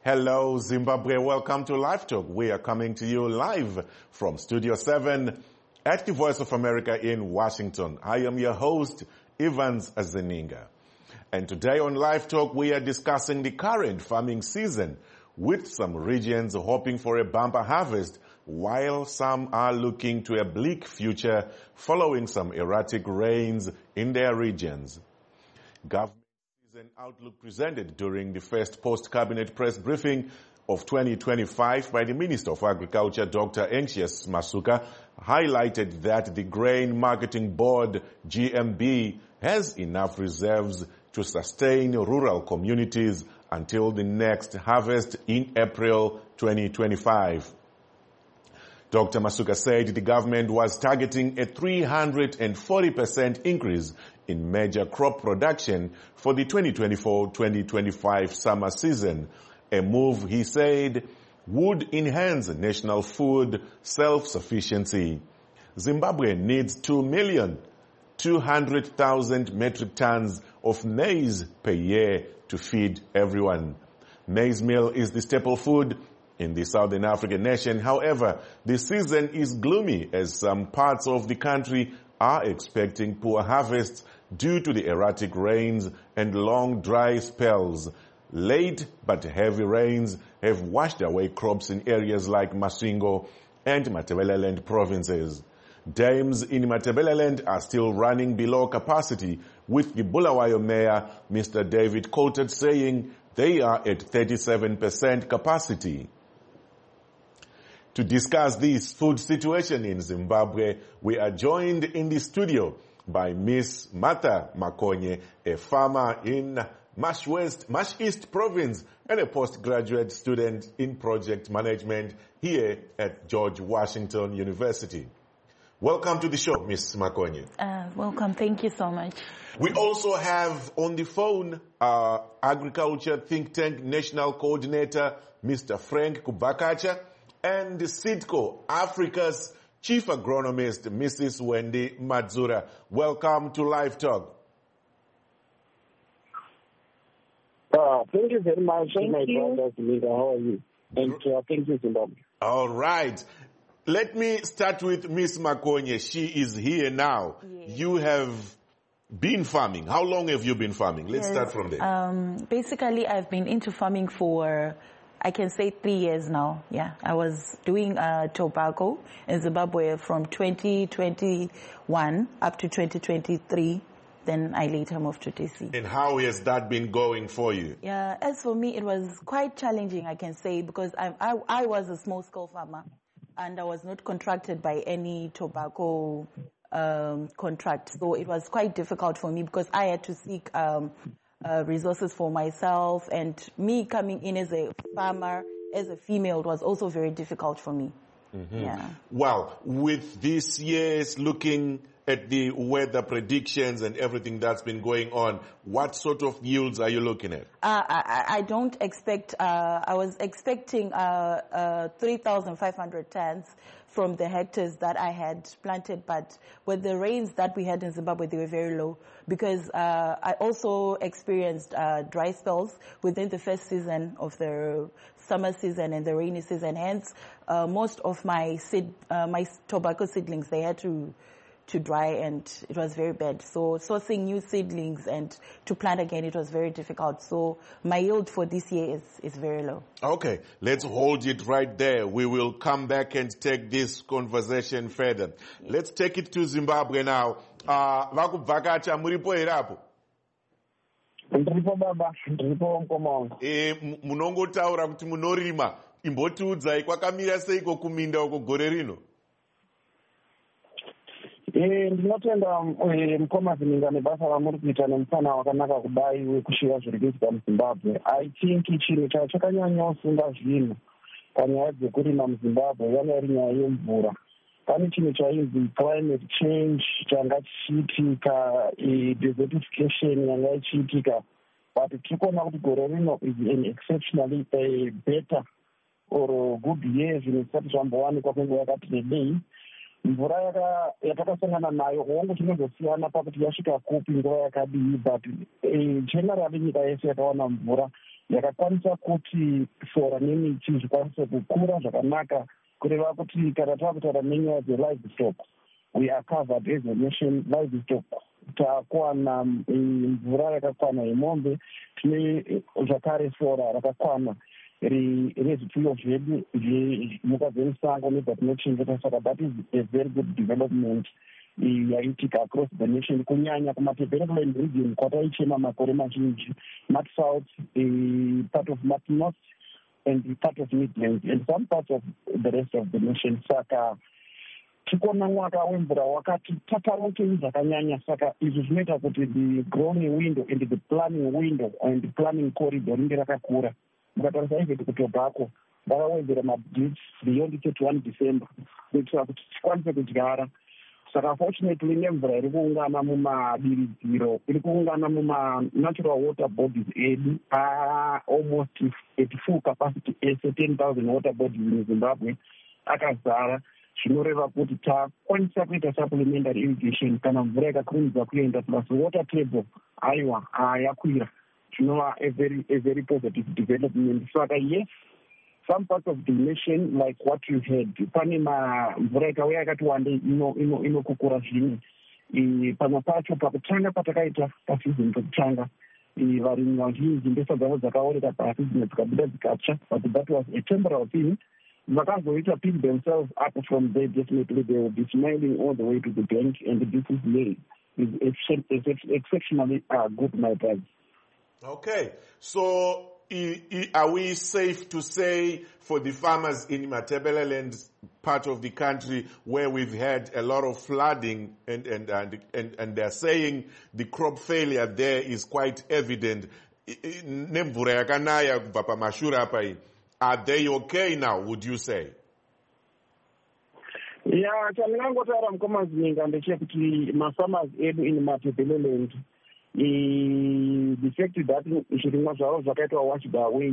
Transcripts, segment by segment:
Hello, Zimbabwe. Welcome to Live Talk. We are coming to you live from Studio 7 at the Voice of America in Washington. I am your host, Evans Zeninga. And today on Live Talk, we are discussing the current farming season, with some regions hoping for a bumper harvest, while some are looking to a bleak future following some erratic rains in their regions. Government season outlook presented during the first post-cabinet press briefing of 2025 by the Minister of Agriculture, Dr. Anxious Masuka, highlighted that the Grain Marketing Board, GMB, has enough reserves to sustain rural communities until the next harvest in April 2025. Dr. Masuka said the government was targeting a 340% increase in major crop production for the 2024-2025 summer season, a move, he said, would enhance national food self-sufficiency. Zimbabwe needs 2,200,000 metric tons of maize per year to feed everyone. Maize meal is the staple food in the Southern African nation. However, the season is gloomy as some parts of the country are expecting poor harvests due to the erratic rains and long dry spells. Late but heavy rains have washed away crops in areas like Masvingo and Matabeleland provinces. Dams in Matabeleland are still running below capacity, with the Bulawayo mayor, Mr. David Coated, saying they are at 37% capacity. To discuss this food situation in Zimbabwe, we are joined in the studio by Miss Martha Makonye, a farmer in Mash East Province and a postgraduate student in project management here at George Washington University. Welcome to the show, Miss Makonye. Welcome. Thank you so much. We also have on the phone Agriculture Think Tank National Coordinator, Mr. Frank Kubakacha, and SIDCO Africa's Chief Agronomist, Mrs. Wendy Madzura. Welcome to Live Talk. Thank you very much, my brother. How are you? And thank you, Zimbabwe. All right. Let me start with Miss Makonye. She is here now. Yes. You have been farming. How long have you been farming? Let's start from there. Basically, I've been into farming for, I can say, 3 years now. Yeah, I was doing tobacco in Zimbabwe from 2021 up to 2023. Then I later moved to DC. And how has that been going for you? Yeah, as for me, it was quite challenging, I can say, because I was a small-scale farmer, and I was not contracted by any tobacco contract. So it was quite difficult for me because I had to seek resources for myself, and me coming in as a farmer, as a female, was also very difficult for me. Mm-hmm. Yeah. Well, with this year's looking at the weather predictions and everything that's been going on, what sort of yields are you looking at? I don't expect, I was expecting 3,500 tons from the hectares that I had planted, but with the rains that we had in Zimbabwe, they were very low, because I also experienced dry spells within the first season of the summer season and the rainy season. Hence, most of my tobacco seedlings, they had to dry, and it was very bad. So sourcing new seedlings and to plant again, it was very difficult. So my yield for this year is very low. Okay, let's hold it right there. We will come back and take this conversation further. Let's take it to Zimbabwe now. Vakubvakacha muripo herapo? Ndiripo baba, ndiripo mkoma wangu. Munongotaura kuti munorima. Imbotiudzai kwakamira seiko kuminda uko gore rino? Ndinotenda mukoma Zininga nebasa ramuri kuita nemusana wakanaka kudai wekushiya zviri kuitika muZimbabwe. I think chinhu chakanyanya kusunga zvinhu panyaya dzekurima muZimbabwe yanga iri nyaya yemvura. Pane chinhu chainzi climate change changa chichiitika, desertification yanga ichiitika, but tiri kuona kuti gore rino is an exceptionally better or good year, zvinhu zvisati zvambowanikwa kwenguva yakati rebei. mvura yatakasangana nayo hongu tinozosiyana pakuti yasvika kupi nguva yakadii, but generally nyika yese yakawana mvura yakakwanisa kuti sora nemiti zvikwanise kukura zvakanaka, kureva kuti kana taakutaura nenyaya dzelivestock, we are covered as a nation. Livestock takuwana mvura yakakwana yemombe, tine zvakare sora rakakwana rezvipfuyo zvedu zvemhuka dzemusango nedzatinochengeta. Saka that is a very good development yaitika across the nation, kunyanya kumadevelopment region kwataichema makore mazhinji, Mat South, part of Mat North and part of Midlands and some parts of the rest of the nation. Saka tikona mwaka wemvura wakati tatarukei zvakanyanya. Saka izvi zvinoita kuti the growing window and the planning window and the planning corridor ringe rakakura. Mukatarisa izveti kutobhako vakawedzera madits beyond 31 December kuitira kuti tikwanise kudyara. Saka fortunately nemvura iri kuungana mumabiridziro, iri kuungana mumanatural water bodies edu almost at full capacity ese 10,000 water bodies in Zimbabwe akazara, zvinoreva kuti takwanisa kuita supplementary irrigation kana mvura yakakurumidza kuenda, plus water table aiwa yakwira, zvinova a very positive development. Saka yes, some parts of the nation like what you had, pane mvura ikauya yakati wandei inokukura zvimwe. Pamwe pacho pakutanga patakaita pasizini pekutanga varimi vazhinji mbesa dzavo dzakaoreka pasizini dzikabuda dzikatsva, but that was a temporal thing. Vakazoita pick themselves up from there, definitely they will be smiling all the way to the bank, and this is exceptionally good, my brother. Okay, so are we safe to say for the farmers in Matabeleland part of the country where we've had a lot of flooding and they're saying the crop failure there is quite evident? Nemvura yakanaya kubva pamashura apa, are they okay now, would you say? Yeah, chandinangotaura mukoma Zininga ndechekuti mafarmers edu in Matabeleland, the fact that zvirimwa zvavo zvakaitwa washed away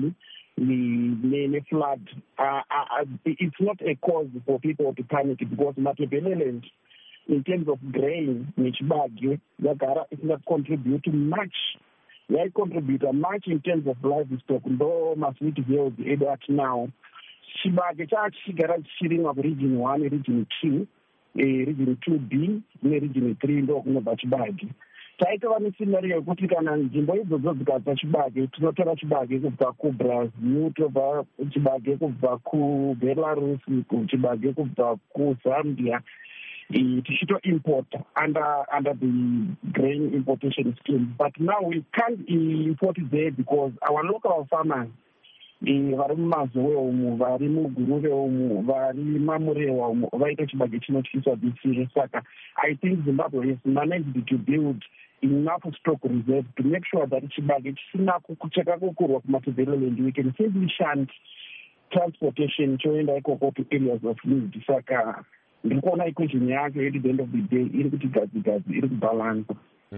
ne-flood, it's not a cause for people to panic, because Matabeleland in terms of grain nechibage yagara isn't contribute much. Contribute much in terms of livestock, though maswit yields edu at now. Chibage chachigara chichirimwa region 1, region 2, region 2B neregion 3 ndo kunobva chibage. Taitova nescenario yekuti kana nzvimbo idzodzo dzikabva chibage, tinotora chibage kubva kuBrazil, tobva chibage kubva kuBelarus, chibage kubva kuZambia, tichito-import under the grain importation scheme. But now we can't import there because our local farmers, vari mumazowe umu, vari muguruve umu, vari mamurewa umu, vaita chibage chinotyisa bisiri. Saka I think Zimbabwe has managed to build enough stock reserve to make sure that chibage chisina kuchakakukurwa kuMatabeleland, we can simply shunt transportation choenda ikoko to areas of need. Saka ndikuona equation yacho at the end of the day iri kuti gazi iri kubalance.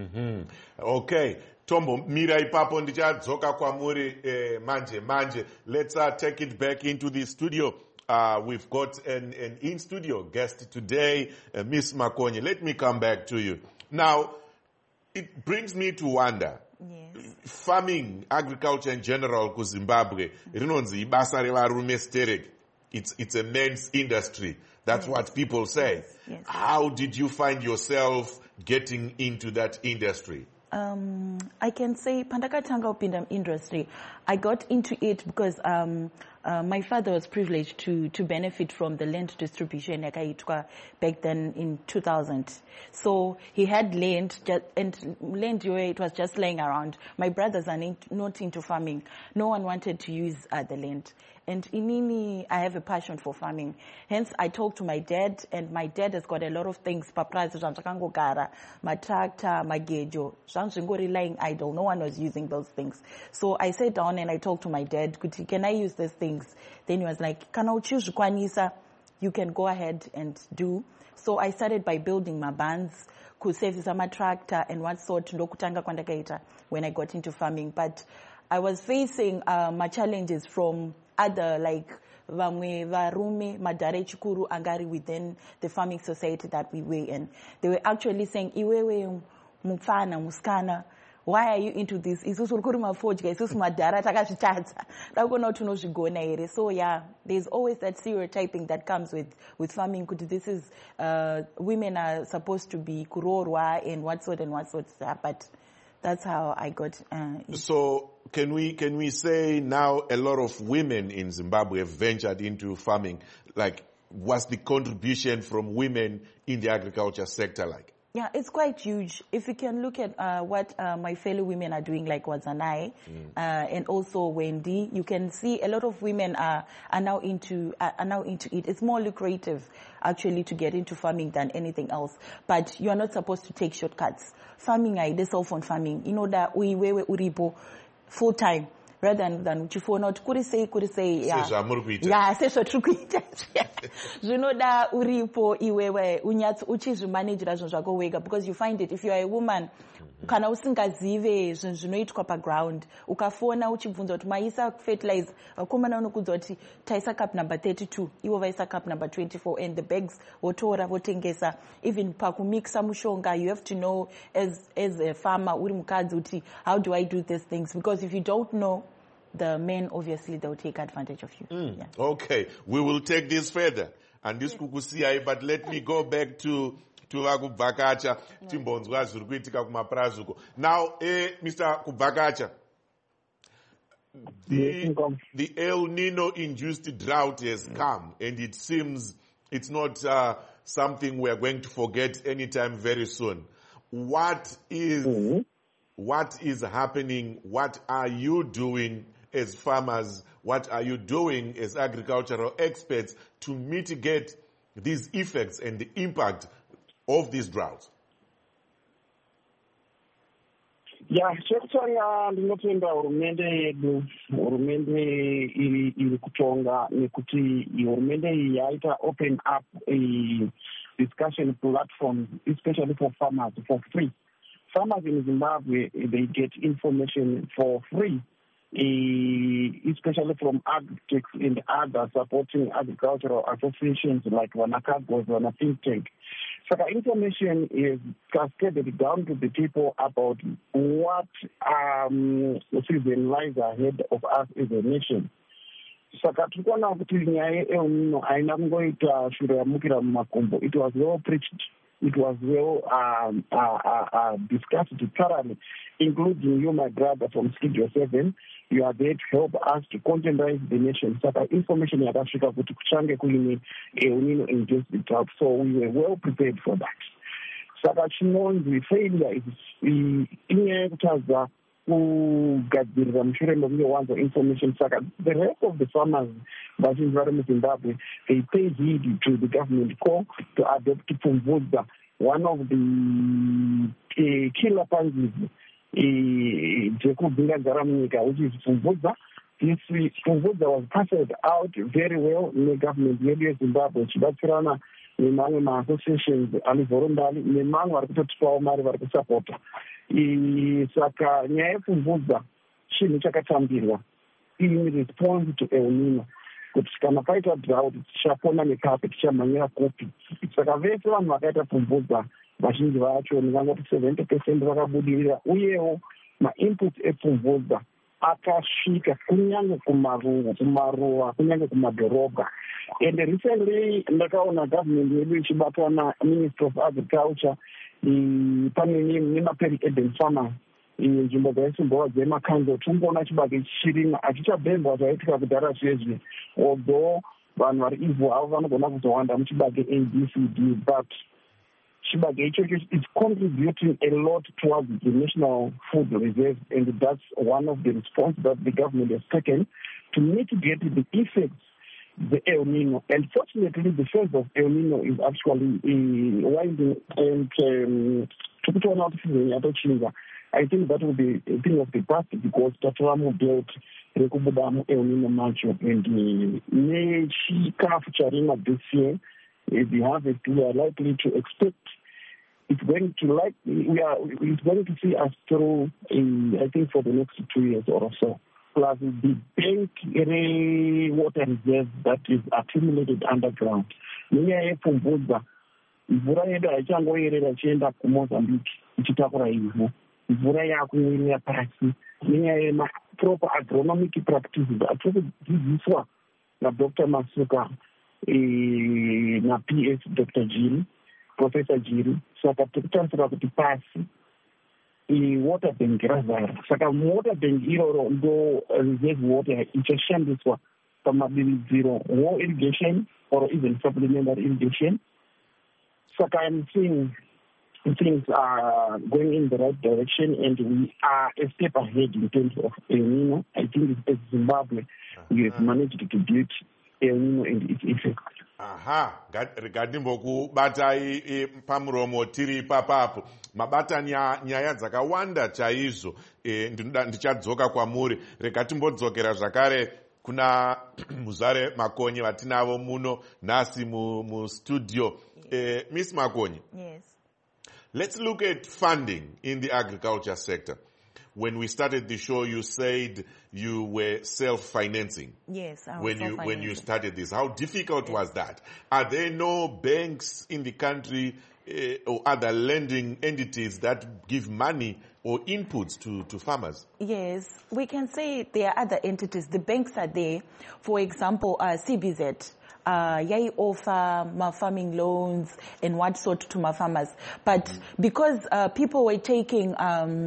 Okay, Tombo, mira ipapo ndichadzoka kwamuri manje. Let's take it back into the studio. We've got an in-studio guest today, Miss Makonye. Let me come back to you. Now, it brings me to wonder. Yes. Farming, agriculture in general, ku Zimbabwe, rinonzi ibasa revarume stereki. It's a men's industry. That's what people say. Yes. How did you find yourself getting into that industry? I can say pandakatanga upinda industry. I got into it because my father was privileged to benefit from the land distribution yakaitwa back then in 2000. So he had land, and land where it was just laying around. My brothers are not into farming. No one wanted to use the land. And inini, I have a passion for farming. Hence, I talked to my dad, and my dad has got a lot of things. Paprazi, gara, my tractor, my gejo. Lying idle. No one was using those things. So I sat down and I talked to my dad. Can I use these things? Then he was like, "Can I choose kwanisa? You can go ahead and do." So I started by building my bands, service my tractor, and what sort ndokutanga kwandakaita when I got into farming. But I was facing my challenges from other vamwe varume madhara echikuru angari within the farming society that we were in. They were actually saying, iwewe mupfana, muskana, why are you into this? Isusu rikuri mafodya, isusu madhara takazvitadza. Takona kuti unozvigona here. So yeah, there's always that stereotyping that comes with farming. This is women are supposed to be kurorwa and what sort. But that's how I got. So can we say now a lot of women in Zimbabwe have ventured into farming? Like, what's the contribution from women in the agriculture sector like? Yeah, it's quite huge. If you can look at what my fellow women are doing, like Wazanai and also Wendy, you can see a lot of women are now into it. It's more lucrative actually to get into farming than anything else. But you are not supposed to take shortcuts. Farming, the cell phone farming, that we uripo full time. Rather than uchifona kuti sei sezvo tiri kuita zvinoda uripo iwewe unyatso uchizvimanejera zvinhu zvako wega, because you find it if you are a woman kana usingazive zvinhu zvinoitwa paground ukafona uchibvunza kuti maisa fertilizer vakomana unokudza kuti taisa cup number 32 ivo vaisa cup number 24 and the bags votora votengesa. Even pakumixa mushonga you have to know as a farmer uri mukadzi kuti how do I do these things, because if you don't know, the men, obviously, they will take advantage of you. Yeah. Okay, we will take this further. And this kukusiyai, but let me go back to Kubvakacha, timbonzwa zviri kuitika kumaprazuko. Now, Mr. Kubvakacha, the El Nino induced drought has come, and it seems it's not something we are going to forget anytime very soon. What is happening? What are you doing as farmers? What are you doing as agricultural experts to mitigate these effects and the impact of this drought? Yeah, chekutanga ndinotenda hurumende yedu, hurumende iri kutonga nekuti hurumende iyi yaita open up a discussion platform, especially for farmers, for free. Farmers in Zimbabwe, they get information for free, especially from Agritech and other supporting agricultural associations like Wanakagos, Wana Think Tank. So the information is cascaded down to the people about what season lies ahead of us as a nation. Saka tikuona kuti nyaya yeEl Nino haina kungoita shure yamukira mumakumbo. It was well preached. It was well discussed thoroughly, including you, my brother, from Studio 7. You are there to help us to contemporize the nation. So the information in Africa kuti kuchange kuine El Nino induced the drought. So we were well prepared for that. Saka chinonzi failure is inyaya yekutadza kugadzirira mushure mekunge wanzwa information. Saka the rest of the farmers vazhinji vari muZimbabwe, they pay heed to the government call to adopt Pfumvudza, one of the killer panzis dzekubvingadzara munyika, which is Pfumvudza. This Pfumvudza was passed out very well in the government yedu yeZimbabwe, chibatsirana nemamwe ma-associations ali voluntary nemamwe vari kutotipawo mari vari kusapota. Saka nyaya yepfumvudza chinhu chakatambirwa in response to El Nino, kuti kana paita drought tichapona nekapi, tichamhanyira kupi. Saka vese vanhu vakaita pfumvudza vazhinji vacho ndingangoti 70% vakabudirira, uyewo ma-inputs epfumvudza akasvika kunyange kumaruwa kunyange kumadhorobha. And recently ndakaona government yedu ichibatwa na-Ministry of Agriculture pane nema-peri-urban farmers nzvimbo dzaisimbova dzemakanzo. Tumboona chibage chichirima achichabhembwa zvaitika kudhara zvezvi, although vanhu vari ivhu havo vanogona kuzowanda muchibage ABCD, but chibage ichocho is contributing a lot towards the national food reserve, and that's one of the response that the government has taken to mitigate the effects the El Nino. And fortunately, the phase of El Nino is actually winding, and I think that will be a thing of the past, because Tataramu built Rekubudamu El Nino Macho, and Nechikafu Charima this year, the harvest we are likely to expect. It's going to see us through, I think, for the next 2 years or so. plus the bank water reserve that is accumulated underground. Nenyaya yepfumbudza mvura yedu haichangoyerera ichienda kuMozambique ichitakura ivhu, mvura yakumwira pasi. Nenyaya yemaproper agronomic practices atiri kudzidziswa naDr. Masuka naPS Dr. Jiri, Professor Jiri. Saka tiri kutarisira kuti pasi water bank razara. Saka water bank iroro ndo reserve water ichashandiswa pamabiridziro war irrigation or even supplementary irrigation. Saka I'm seeing things are going in the right direction and we are a step ahead in terms of El Nino. I think as Zimbabwe, we have managed to beat El Nino and its effects. Aha, rikadimbokuubata pamuromo tiri papapo mabata nyaya dzakawanda chaizvo. Ndichadzoka kwamuri. Rekatimbodzokera zvakare kuna Muzare Makonye vatinavo muno nhasi mustudio. Miss Makonye. Yes. Let's look at funding in the agriculture sector. When we started the show, you said you were self-financing. Yes, I was self-financing. When you started this, how difficult was that? Are there no banks in the country or other lending entities that give money or inputs to farmers? Yes, we can say there are other entities. The banks are there. For example, CBZ. Yai offer farming loans and what sort to my farmers. But because people were taking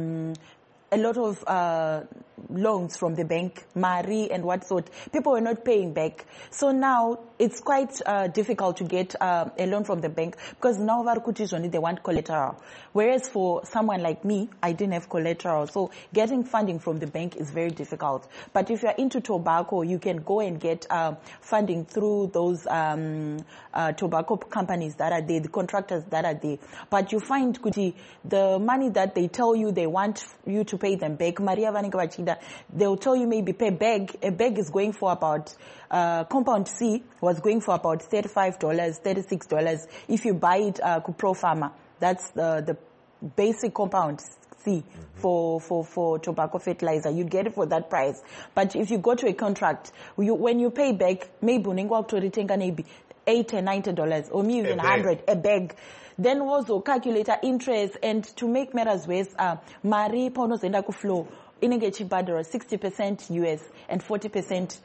a lot of loans from the bank, Mari and what sort, people were not paying back. So now it's quite difficult to get a loan from the bank because now they want collateral. Whereas for someone like me, I didn't have collateral. So getting funding from the bank is very difficult. But if you're into tobacco, you can go and get funding through those tobacco companies that are there, the contractors that are there. But you find, Kuti, the money that they tell you they want you to pay them back, Maria Vanikawachida, they'll tell you maybe pay bag. A bag is going for about, compound C was going for about $35, $36. If you buy it, Pro Pharma, that's the basic compound C for tobacco fertilizer. You get it for that price. But if you go to a contract, when you pay back, maybe maybe $80 and $90 or maybe even $100 a bag. Then also calculate interest, and to make matters worse, Mari Ponos and Flow inenge chibadaro 60% US and 40%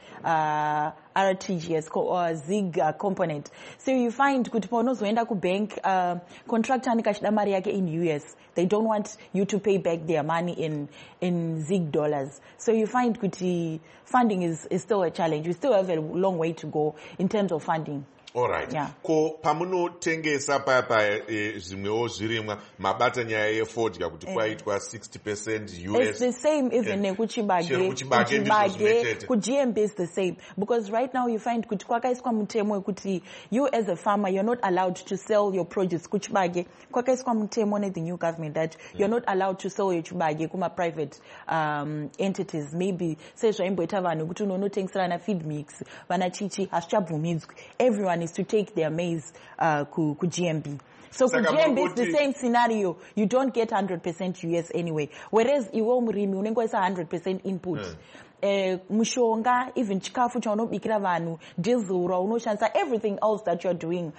RTGS or ZIG component. So you find kuti paunozoenda kubank contractor anikashida mari yake in US. They don't want you to pay back their money in ZIG dollars. So you find kuti funding is still a challenge. We still have a long way to go in terms of funding. All right. Yeah. Ko pamunotengesa papa zvimwewo zvirimwa mabata nyaya yefodya kuti kwaitwa 60% US. It's the same even nekuchibage ku GMB is the same, because right now you find kuti kwakaiswa mutemo kuti you as a farmer you're not allowed to sell your produce kuchibage. Kwakaiswa mutemo ne the new government that you're not allowed to sell your chibage kuma private entities. Maybe say zvaimboita vanhu kuti unotengesera feed mix vana chichi hazvichabvumidzwi. Everyone is to take their maize ku GMB. So ku GMB is the same scenario. You don't get 100% US anyway. Whereas iwo murimi unenge waisa 100% input. Mushonga, even chikafu chaunobikira vanhu, diesel unoshandisa, everything else that you're doing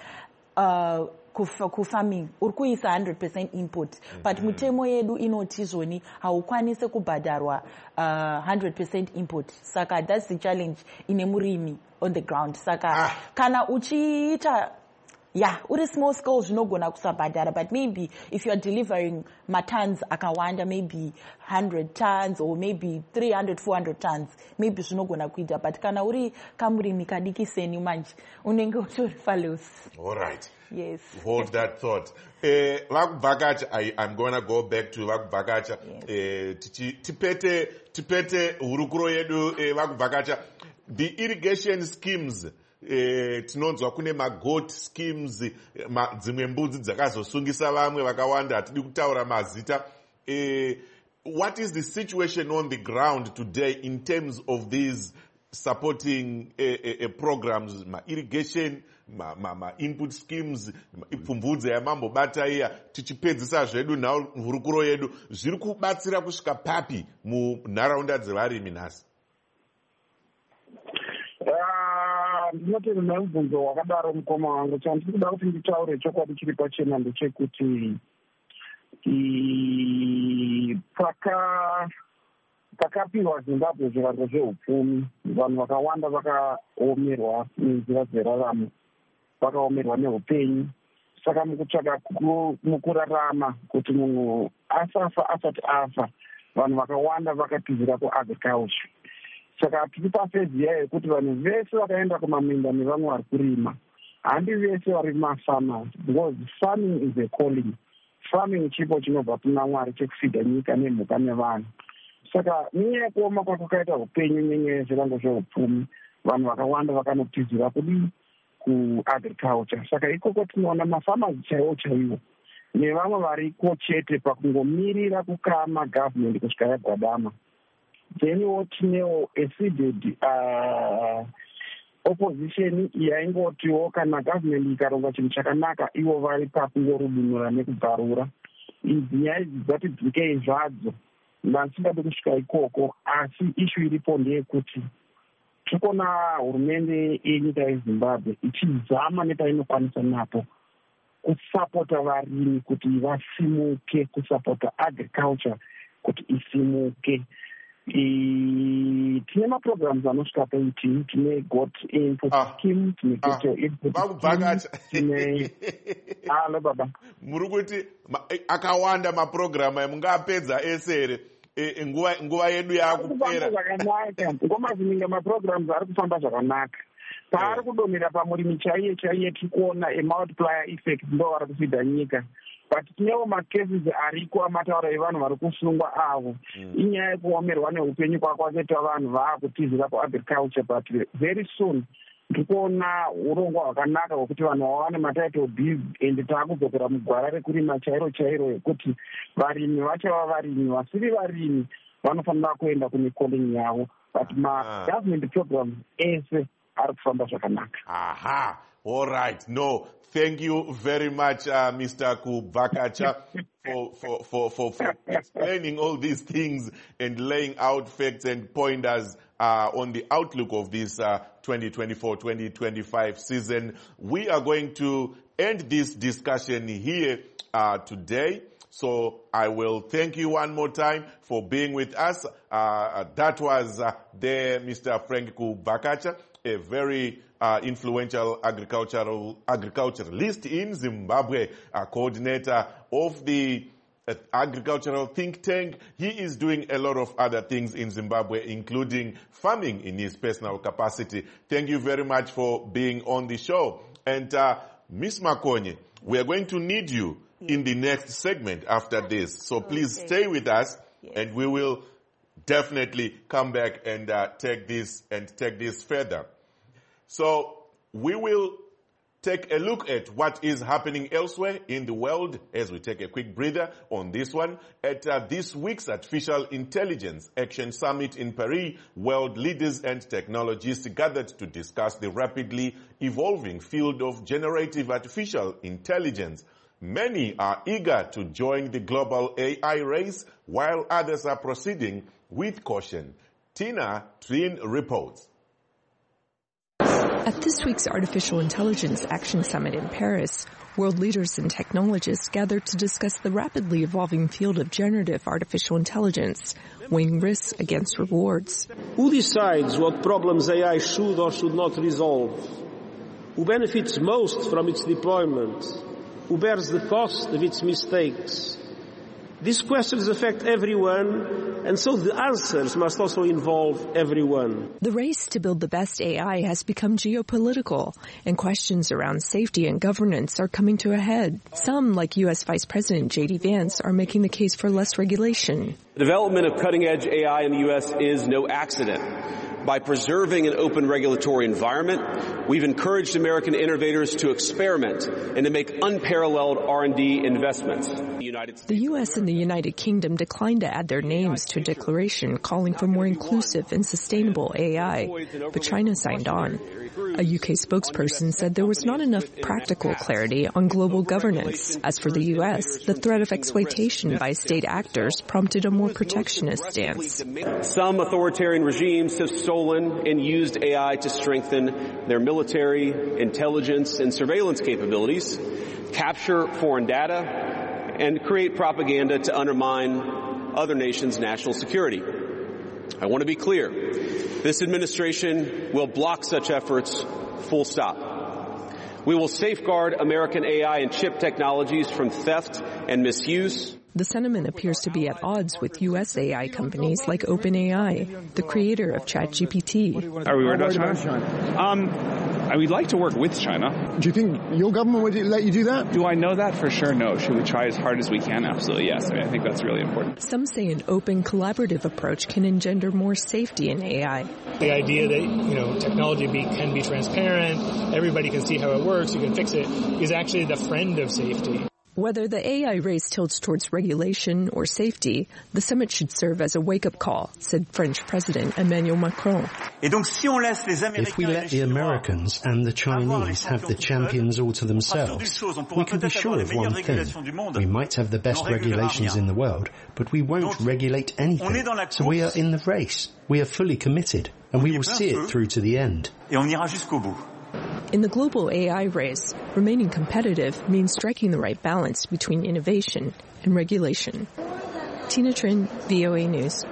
ku farming urikuisa 100% input. But mutemo yedu inoti zvoni haukwanise kubhadharwa 100% input. Saka that's the challenge ine murimi on the ground. Saka kana uchiita uri small scale zvinogona kusabhadhara, but maybe if you are delivering matons akawanda, maybe 100 tons or maybe 300 400 tons, maybe zvinogona kuita. But kana uri kamurimi kadiki seni manje unenge utori fallows. All right. Yes. Hold that thought. Vakubvakacha, I'm going to go back to Vakubvakacha. Tipete hurukuro yedu Vakubvakacha. The irrigation schemes, tinonzwa kune magoat schemes, dzimwe mbudzi dzakazosungisa vamwe vakawanda, hatidi kutaura mazita. What is the situation on the ground today in terms of these supporting programs, irrigation, input schemes, ipfumbudze yamambobata iya, tichipedzisa zvedu hurukuro yedu, zviri kubatsira kusvika papi munharaunda dzevarimi nhasi? Ndinotenda nemubvunzo wakadaro mukoma wangu. Chandiri kuda kuti nditaure chokwadi chiri pachena ndechekuti pakapiwa Zimbabwe zvirango zveupfumi, vanhu vakawanda vakaomerwa nenzira dzeraramo, vakaomerwa neupenyu. Saka mukutsvaka mukurarama kuti munhu asafa asati afa, vanhu vakawanda vakatizira kuagriculture. Saka tiri pafezi yayo yekuti vanhu vese vakaenda kumaminda nevamwe vari kurima, handi vese vari mafarmers, because farming is a calling. Farming chipo chinobva kuna Mwari chekufidha nyika nemhuka nevanhu. Saka nyaya yekuoma kwakaita upenyu nenyaya yezvirango zveupfumi, vanhu vakawanda vakanotizira kudi kuagriculture. Saka ikoko tinoona mafarmers chaivo nevamwe variko chete pakungomirira kukama government kusvika yagwadama. Theniwo tinewo seated opposition yaingotiwo kana government ikaronga chinhu chakanaka ivo vari pakungorudunura nekubvarura. Idzi nyaya idzi dzatidzikei zvadzo, ndandisingadi kusvika ikoko, asi ishu iripo ndeyekuti tirikuona hurumende yenyika yeZimbabwe ichizama nepainokwanisa napo kusapota varimi kuti vasimuke, kusapota agriculture kuti isimuke. Tine maprograms anosvika paiti, tine got input scheme, tine get input scheme, tine alo baba muri kuti akawanda maprogram mungapedza esere nguva yedu yakupera zvakanaka. Ngoma zininga maprograms ari kufamba zvakanaka. Paari kudomera pamurimi chaiye tiri kuona multiplier effect ndo vari kufidha nyika. But tinewo macases ariko amataura evanhu vari kusungwa avo. Inyaya yekuomerwa neupenyu kwakwaita vanhu vaakutizira kuagriculture, but very soon ndikuona urongwa hwakanaka hwekuti vanhu vawane matitle deeds, and taakudzokera mugwara rekurima chairo yekuti varimi vachava varimi, vasiri varimi vanofanira kuenda kune calling yavo, but ma-government programs ese ari kufamba zvakanaka. Aha, all right. No, thank you very much, Mr. Kubvakacha, for explaining all these things and laying out facts and pointers on the outlook of this 2024-2025 season. We are going to end this discussion here today. So I will thank you one more time for being with us. That was Mr. Frank Kubvakacha, a very influential agriculturalist in Zimbabwe, a coordinator of the agricultural think tank. He is doing a lot of other things in Zimbabwe, including farming in his personal capacity. Thank you very much for being on the show. And Ms. Makonye, we are going to need you in the next segment after this. So please stay with us, and we will definitely come back and take this further. So we will take a look at what is happening elsewhere in the world as we take a quick breather on this one. At this week's Artificial Intelligence Action Summit in Paris, world leaders and technologists gathered to discuss the rapidly evolving field of generative artificial intelligence. Many are eager to join the global AI race, while others are proceeding with caution. Tina Trinh reports. At this week's Artificial Intelligence Action Summit in Paris, world leaders and technologists gathered to discuss the rapidly evolving field of generative artificial intelligence, weighing risks against rewards. Who decides what problems AI should or should not resolve? Who benefits most from its deployment? Who bears the cost of its mistakes? These questions affect everyone, and so the answers must also involve everyone. The race to build the best AI has become geopolitical, and questions around safety and governance are coming to a head. Some, like U.S. Vice President J.D. Vance, are making the case for less regulation. The development of cutting-edge AI in the U.S. is no accident. By preserving an open regulatory environment, we've encouraged American innovators to experiment and to make unparalleled R&D investments. The U.S. and the United Kingdom declined to add their names to a declaration calling for more inclusive and sustainable AI, but China signed on. A UK spokesperson said there was not enough practical clarity on global governance. As for the U.S., the threat of exploitation by state actors prompted a more protectionist stance. Some authoritarian regimes have stolen and used AI to strengthen their military, intelligence, and surveillance capabilities, capture foreign data, and create propaganda to undermine other nations' national security. I want to be clear. This administration will block such efforts, full stop. We will safeguard American AI and chip technologies from theft and misuse. The sentiment appears to be at odds with U.S. AI companies like OpenAI, the creator of ChatGPT. Are we worried about China? We'd like to work with China. Do you think your government would let you do that? Do I know that for sure? No. Should we try as hard as we can? Absolutely, yes. I think that's really important. Some say an open, collaborative approach can engender more safety in AI. The idea that, technology can be transparent, everybody can see how it works, you can fix it, is actually the friend of safety. Whether the AI race tilts towards regulation or safety, the summit should serve as a wake-up call, said French President Emmanuel Macron. If we let the Americans and the Chinese have the champions all to themselves, we can be sure of one thing. We might have the best regulations in the world, but we won't regulate anything. So we are in the race. We are fully committed, and we will see it through to the end. In the global AI race, remaining competitive means striking the right balance between innovation and regulation. Tina Trin, VOA News.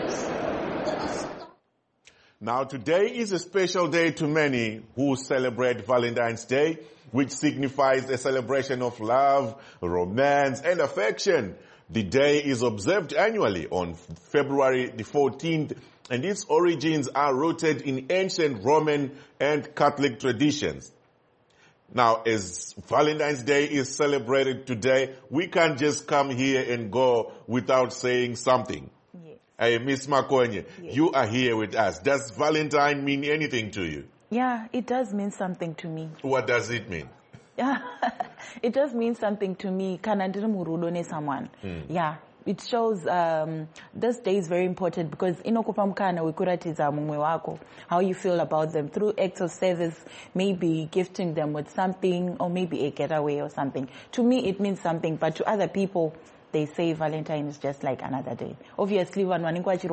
Now, today is a special day to many who celebrate Valentine's Day, which signifies a celebration of love, romance, and affection. The day is observed annually on February the 14th, and its origins are rooted in ancient Roman and Catholic traditions. Now, as Valentine's Day is celebrated today, we can't just come here and go without saying something. Yes. Hey, Miss Makonye, yes. You are here with us. Does Valentine mean anything to you? Yeah, it does mean something to me. What does it mean? It does mean something to me. Someone. Yeah. It shows this day is very important because how you feel about them through acts of service, maybe gifting them with something or maybe a getaway or something. To me, it means something, but to other people, they say Valentine is just like another day. Obviously, but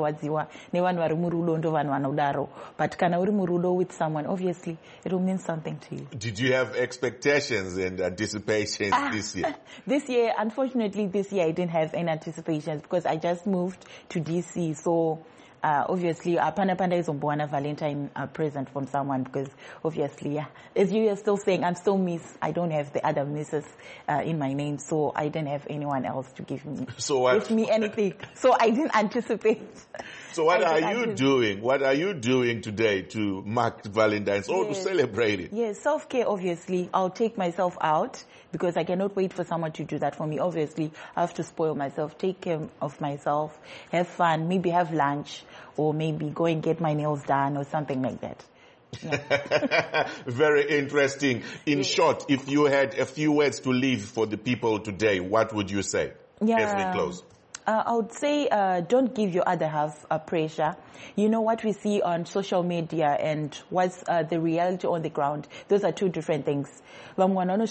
kana uri murudo with someone, obviously, it will mean something to you. Did you have expectations and anticipations this year? This year, unfortunately, I didn't have any anticipations because I just moved to DC. So, obviously, Panda is on a Valentine present from someone because obviously, yeah, as you are still saying, I'm still Miss. I don't have the other Misses in my name, so I didn't have anyone else to give me anything. So I didn't anticipate. So what are you doing? What are you doing today to mark Valentine's or to celebrate it? Yes, self-care, obviously. I'll take myself out because I cannot wait for someone to do that for me. Obviously, I have to spoil myself, take care of myself, have fun, maybe have lunch, or maybe go and get my nails done or something like that. Yeah. Very interesting. In short, if you had a few words to leave for the people today, what would you say as we close? I would say don't give your other half pressure. You know what we see on social media and what's the reality on the ground. Those are two different things. So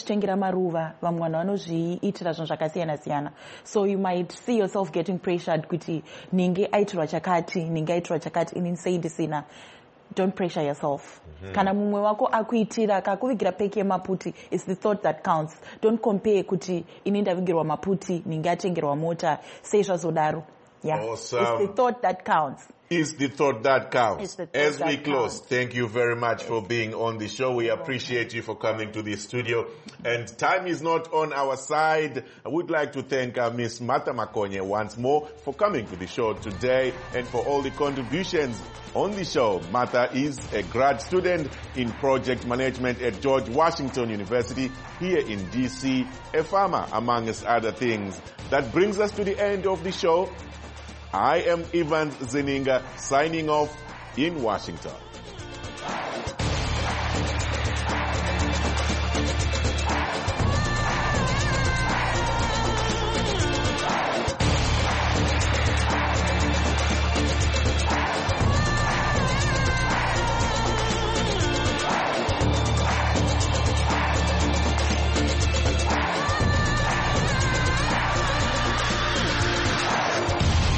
you might see yourself getting pressured. Don't pressure yourself. Kana mumwe wako akuitira kakuvigira peke maputi. It's the thought that counts. Don't compare kuti ininda vigirwa maputi ningatengerwa mota seisha zodaru. Yeah. Awesome. It's the thought that counts. It's the thought that counts. It's the thought As that we close, counts. Thank you very much for being on the show. We appreciate you for coming to the studio. And time is not on our side. I would like to thank Miss Martha Makonye once more for coming to the show today and for all the contributions on the show. Martha is a grad student in project management at George Washington University here in DC, a farmer, amongst other things. That brings us to the end of the show. I am Evans Zeninga signing off in Washington.